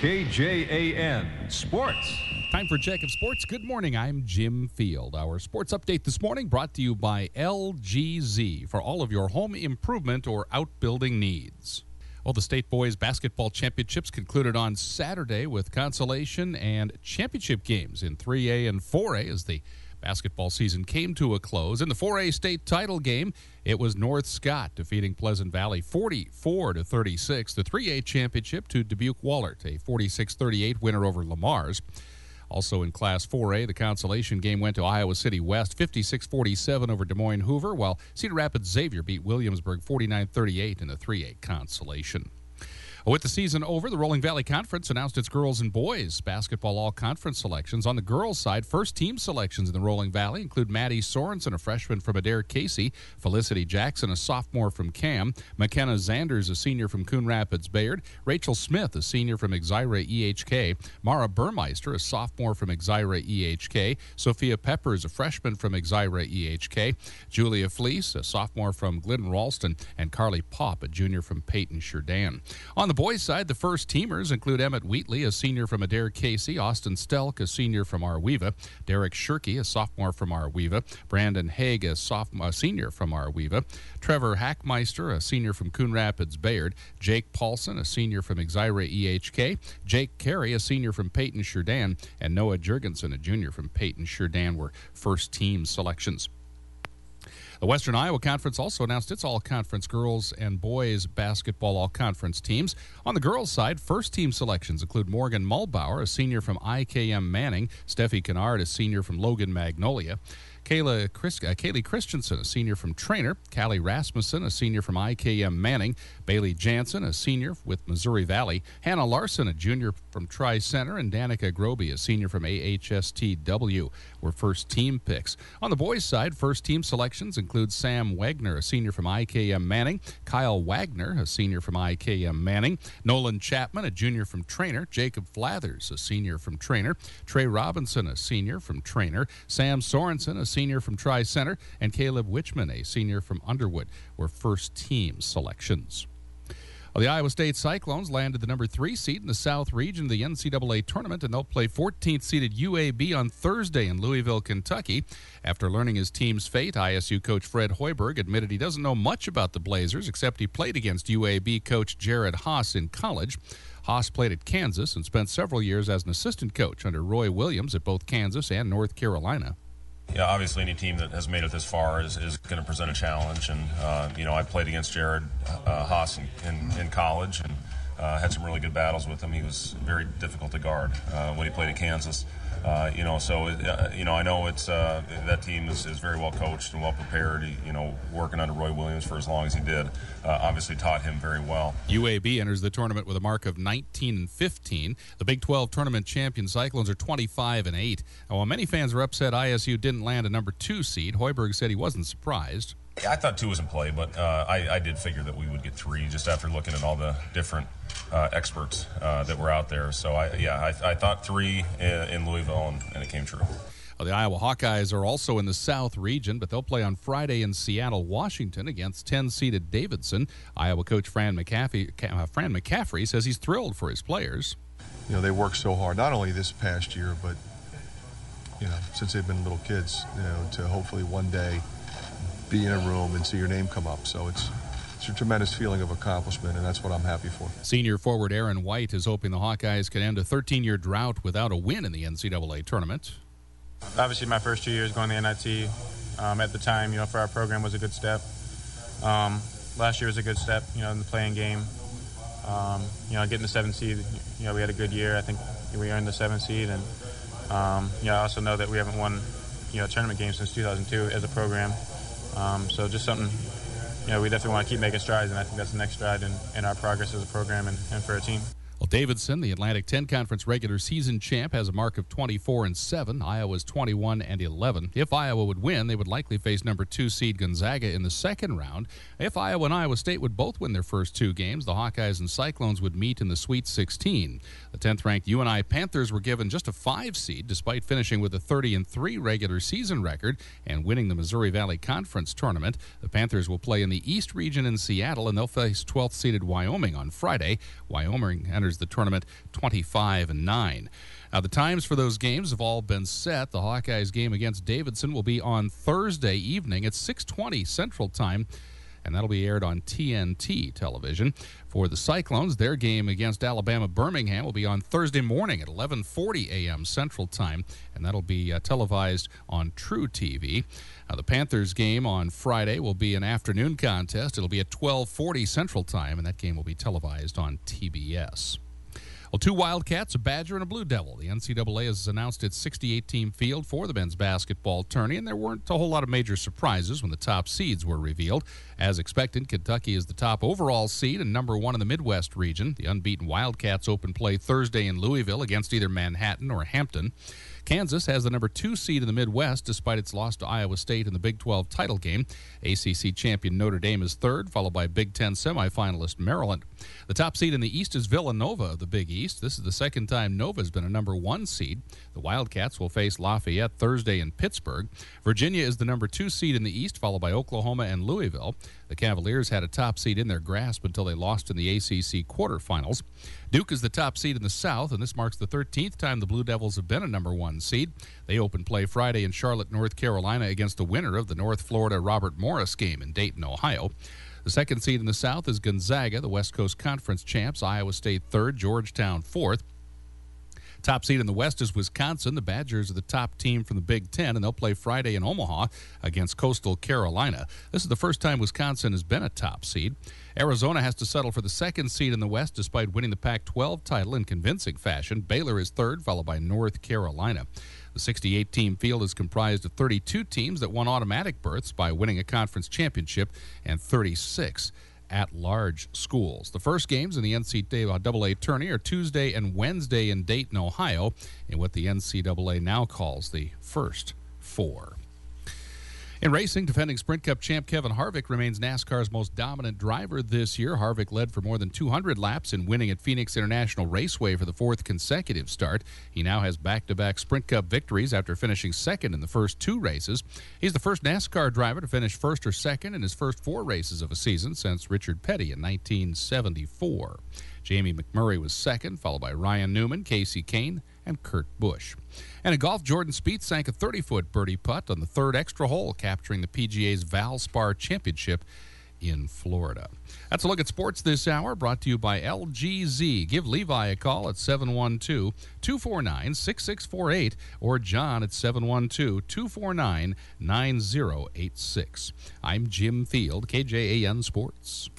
KJAN Sports. Time for Check of Sports. Good morning. I'm Jim Field. Our sports update this morning brought to you by LGZ for all of your home improvement or outbuilding needs. Well, the State Boys Basketball Championships concluded on Saturday with consolation and championship games in 3A and 4A as the basketball season came to a close. In the 4A state title game, it was North Scott defeating Pleasant Valley 44-36. The 3A championship to Dubuque-Wahlert, a 46-38 winner over Lamar's. Also in Class 4A, the consolation game went to Iowa City West 56-47 over Des Moines Hoover, while Cedar Rapids Xavier beat Williamsburg 49-38 in the 3A consolation. With the season over, the Rolling Valley Conference announced its girls and boys basketball all-conference selections. On the girls' side, first-team selections in the Rolling Valley include Maddie Sorensen, a freshman from Adair Casey, Felicity Jackson, a sophomore from Cam, McKenna Zanders, a senior from Coon Rapids Bayard, Rachel Smith, a senior from Exira EHK, Mara Burmeister, a sophomore from Exira EHK, Sophia Peppers, a freshman from Exira EHK, Julia Fleece, a sophomore from Glidden Ralston, and Carly Popp, a junior from Peyton Sheridan. On the boys' side, the first teamers include Emmett Wheatley, a senior from Adair Casey, Austin Stelk, a senior from Arweva, Derek Shirkey, a sophomore from Arweva, Brandon Haig, a senior from Arweva, Trevor Hackmeister, a senior from Coon Rapids Bayard, Jake Paulson, a senior from Exira EHK, Jake Carey, a senior from Peyton Sheridan, and Noah Jurgensen, a junior from Peyton Sheridan, were first-team selections. The Western Iowa Conference also announced its all-conference girls and boys basketball all-conference teams. On the girls' side, first-team selections include Morgan Mulbauer, a senior from IKM Manning, Steffi Kennard, a senior from Logan Magnolia, Kaylee Christensen, a senior from Trainer, Callie Rasmussen, a senior from IKM Manning, Bailey Jansen, a senior with Missouri Valley, Hannah Larson, a junior from Tri-Center, and Danica Groby, a senior from AHSTW, were first-team picks. On the boys' side, first-team selections include Sam Wagner, a senior from IKM Manning, Kyle Wagner, a senior from IKM Manning, Nolan Chapman, a junior from Trainer, Jacob Flathers, a senior from Trainer, Trey Robinson, a senior from Trainer, Sam Sorensen, a senior from Tri-Center, and Caleb Witchman, a senior from Underwood, were first-team selections. Well, the Iowa State Cyclones landed the number 3 seed in the South Region of the NCAA tournament, and they'll play 14th-seeded UAB on Thursday in Louisville, Kentucky. After learning his team's fate, ISU coach Fred Hoiberg admitted he doesn't know much about the Blazers, except he played against UAB coach Jared Haas in college. Haas played at Kansas and spent several years as an assistant coach under Roy Williams at both Kansas and North Carolina. Yeah, obviously any team that has made it this far is going to present a challenge. And, I played against Jared Haas in college and had some really good battles with him. He was very difficult to guard when he played at Kansas. I know it's that team is very well coached and well prepared. Working under Roy Williams for as long as he did, obviously taught him very well. UAB enters the tournament with a mark of 19-15. The Big 12 tournament champion Cyclones are 25-8. While many fans were upset ISU didn't land a number 2 seed, Hoiberg said he wasn't surprised. I thought 2 was in play, but I did figure that we would get 3 just after looking at all the different experts that were out there. So I thought 3 in Louisville, and it came true. Well, the Iowa Hawkeyes are also in the South region, but they'll play on Friday in Seattle, Washington against 10-seeded Davidson. Iowa coach Fran McCaffrey says he's thrilled for his players. They worked so hard, not only this past year, but, since they've been little kids, to hopefully one day be in a room and see your name come up. So it's a tremendous feeling of accomplishment, and that's what I'm happy for. Senior forward Aaron White is hoping the Hawkeyes can end a 13-year drought without a win in the NCAA tournament. Obviously, my first 2 years going to the NIT at the time, for our program was a good step. Last year was a good step, in the playing game. Getting the 7th seed, we had a good year. I think we earned the 7th seed, and I also know that we haven't won, a tournament game since 2002 as a program. So just something, we definitely want to keep making strides, and I think that's the next stride in our progress as a program and for our team. Well, Davidson, the Atlantic 10 Conference regular season champ, has a mark of 24-7. Iowa's 21-11. If Iowa would win, they would likely face number 2 seed Gonzaga in the second round. If Iowa and Iowa State would both win their first 2 games, the Hawkeyes and Cyclones would meet in the Sweet 16. The 10th-ranked UNI Panthers were given just a 5 seed, despite finishing with a 30-3 regular season record and winning the Missouri Valley Conference tournament. The Panthers will play in the East region in Seattle, and they'll face 12th-seeded Wyoming on Friday. Wyoming enters enters the tournament 25-9. Now, the times for those games have all been set. The Hawkeyes game against Davidson will be on Thursday evening at 6:20 Central Time, and that'll be aired on TNT television. For the Cyclones, their game against Alabama Birmingham will be on Thursday morning at 11:40 a.m. Central Time, and that'll be televised on True TV. The Panthers game on Friday will be an afternoon contest. It'll be at 12:40 Central Time, and that game will be televised on TBS. Well, two Wildcats, a Badger, and a Blue Devil. The NCAA has announced its 68-team field for the men's basketball tourney, and there weren't a whole lot of major surprises when the top seeds were revealed. As expected, Kentucky is the top overall seed and number one in the Midwest region. The unbeaten Wildcats open play Thursday in Louisville against either Manhattan or Hampton. Kansas has the number 2 seed in the Midwest despite its loss to Iowa State in the Big 12 title game. ACC champion Notre Dame is third, followed by Big 10 semifinalist Maryland. The top seed in the East is Villanova of the Big East. This is the second time Nova has been a number 1 seed. The Wildcats will face Lafayette Thursday in Pittsburgh. Virginia is the number 2 seed in the East, followed by Oklahoma and Louisville. The Cavaliers had a top seed in their grasp until they lost in the ACC quarterfinals. Duke is the top seed in the South, and this marks the 13th time the Blue Devils have been a number 1 seed. They open play Friday in Charlotte, North Carolina against the winner of the North Florida Robert Morris game in Dayton, Ohio. The second seed in the South is Gonzaga, the West Coast Conference champs. Iowa State third, Georgetown fourth. Top seed in the West is Wisconsin. The Badgers are the top team from the Big Ten, and they'll play Friday in Omaha against Coastal Carolina. This is the first time Wisconsin has been a top seed. Arizona has to settle for the second seed in the West despite winning the Pac-12 title in convincing fashion. Baylor is third, followed by North Carolina. The 68-team field is comprised of 32 teams that won automatic berths by winning a conference championship and 36 at-large schools. The first games in the NCAA tourney are Tuesday and Wednesday in Dayton, Ohio, in what the NCAA now calls the First Four. In racing, defending Sprint Cup champ Kevin Harvick remains NASCAR's most dominant driver this year. Harvick led for more than 200 laps in winning at Phoenix International Raceway for the 4th consecutive start. He now has back-to-back Sprint Cup victories after finishing second in the first 2 races. He's the first NASCAR driver to finish first or second in his first 4 races of a season since Richard Petty in 1974. Jamie McMurray was second, followed by Ryan Newman, Casey Kane, and Kurt Busch. And in golf, Jordan Spieth sank a 30-foot birdie putt on the 3rd extra hole, capturing the PGA's Valspar Championship in Florida. That's a look at sports this hour, brought to you by LGZ. Give Levi a call at 712-249-6648 or John at 712-249-9086. I'm Jim Field, KJAN Sports.